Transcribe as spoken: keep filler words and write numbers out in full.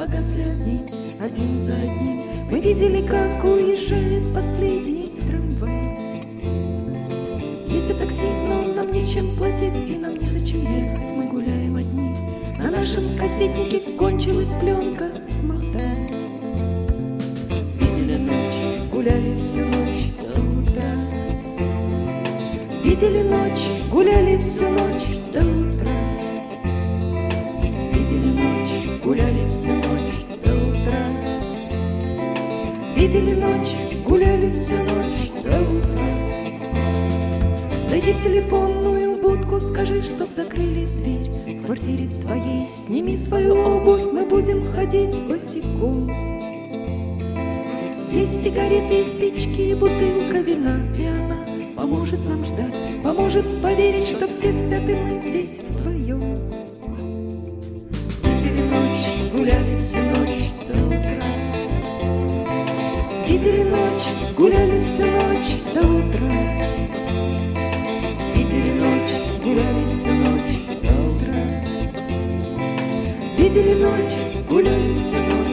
погасли огни один за одним. Мы видели, как уезжает последний трамвай. Ездит такси, но нам нечем платить, и нам незачем ехать, мы гуляем одни. На нашем кассетнике кончилась пленка, смотай. Видели ночь, гуляли всю ночь до утра. Видели ночь, гуляли всю ночь до утра. Видели ночь, гуляли всю ночь до утра. Видели ночь, гуляли всю ночь до утра. Зайди в телефонную будку, скажи, чтоб закрыли дверь. В квартире твоей сними свою обувь, мы будем ходить босиком. Есть сигареты и спички, и бутылка вина, и она поможет нам ждать, поможет поверить, что все спят, и мы здесь вдвоем. Видели ночь, гуляли всю ночь до утра. Видели ночь, гуляли всю ночь до утра. Видели ночь, гуляли всю ночь до утра. Видели ночь, гуляли всю ночь.